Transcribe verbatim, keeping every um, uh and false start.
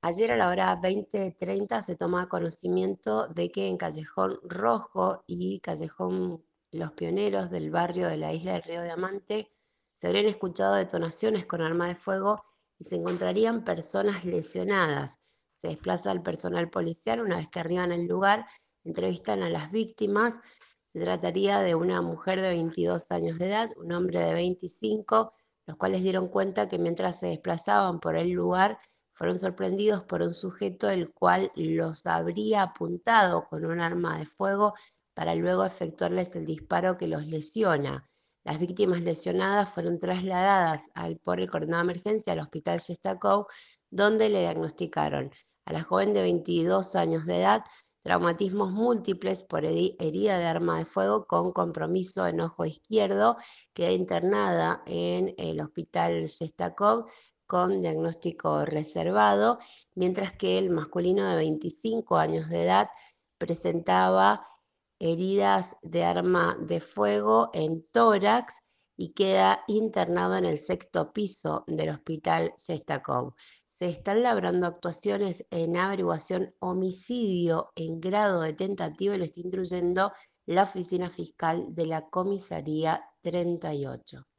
Ayer a la hora veinte treinta se toma conocimiento de que en Callejón Rojo y Callejón Los Pioneros del barrio de la isla del Río Diamante se habrían escuchado detonaciones con arma de fuego y se encontrarían personas lesionadas. Se desplaza el personal policial una vez que arriban al lugar, entrevistan a las víctimas. Se trataría de una mujer de veintidós años de edad, un hombre de veinticinco, los cuales dieron cuenta que mientras se desplazaban por el lugar fueron sorprendidos por un sujeto el cual los habría apuntado con un arma de fuego para luego efectuarles el disparo que los lesiona. Las víctimas lesionadas fueron trasladadas al, por el coordinador de emergencia al hospital Shestakov, donde le diagnosticaron a la joven de veintidós años de edad traumatismos múltiples por herida de arma de fuego con compromiso en ojo izquierdo. Queda internada en el hospital Shestakov con diagnóstico reservado, mientras que el masculino de veinticinco años de edad presentaba heridas de arma de fuego en tórax y queda internado en el sexto piso del hospital Shestakov. Se están labrando actuaciones en averiguación homicidio en grado de tentativa y lo está instruyendo la oficina fiscal de la comisaría treinta y ocho.